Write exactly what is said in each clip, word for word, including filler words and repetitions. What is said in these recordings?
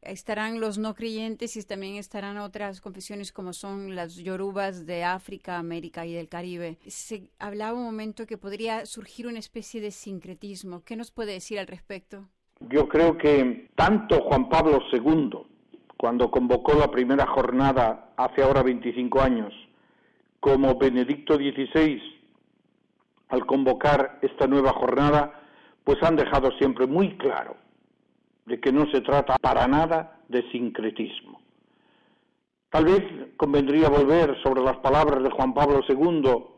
estarán los no creyentes y también estarán otras confesiones como son las yorubas de África, América y del Caribe. Se hablaba un momento que podría surgir una especie de sincretismo. ¿Qué nos puede decir al respecto? Yo creo que tanto Juan Pablo segundo, cuando convocó la primera jornada hace ahora veinticinco años, como Benedicto dieciséis, al convocar esta nueva jornada, pues han dejado siempre muy claro de que no se trata para nada de sincretismo. Tal vez convendría volver sobre las palabras de Juan Pablo segundo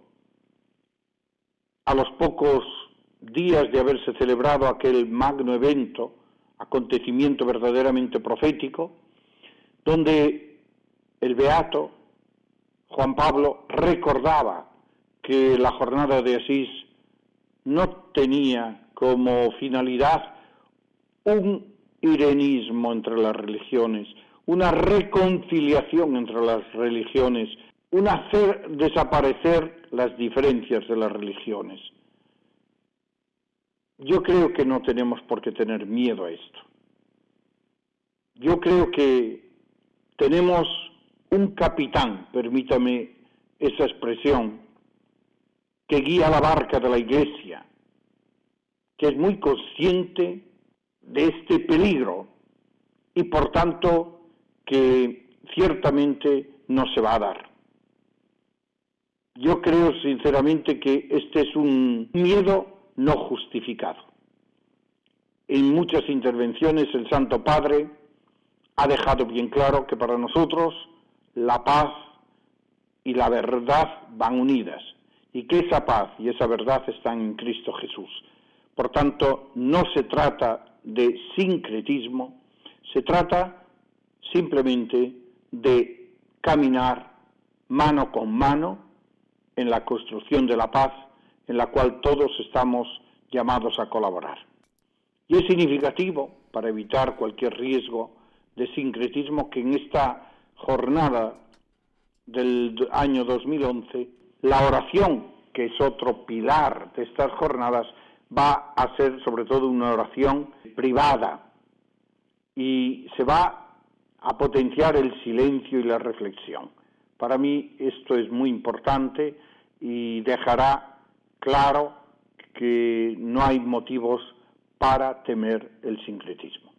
a los pocos días de haberse celebrado aquel magno evento, acontecimiento verdaderamente profético, donde el beato Juan Pablo recordaba que la jornada de Asís no tenía como finalidad un irenismo entre las religiones, una reconciliación entre las religiones, un hacer desaparecer las diferencias de las religiones. Yo creo que no tenemos por qué tener miedo a esto. Yo creo que tenemos un capitán, permítame esa expresión, que guía la barca de la Iglesia, que es muy consciente de este peligro y por tanto que ciertamente no se va a dar. Yo creo sinceramente que este es un miedo no justificado. En muchas intervenciones el Santo Padre ha dejado bien claro que para nosotros la paz y la verdad van unidas y que esa paz y esa verdad están en Cristo Jesús. Por tanto, no se trata de sincretismo, se trata simplemente de caminar mano con mano en la construcción de la paz en la cual todos estamos llamados a colaborar. Y es significativo, para evitar cualquier riesgo de sincretismo, que en esta jornada del año dos mil once, la oración, que es otro pilar de estas jornadas, va a ser sobre todo una oración privada y se va a potenciar el silencio y la reflexión. Para mí esto es muy importante y dejará claro que no hay motivos para temer el sincretismo.